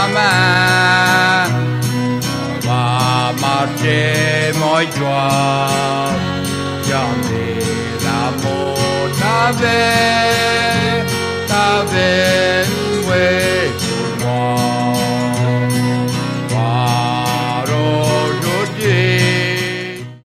ta main. On va marcher, moi toi, jamais l'amour t'avait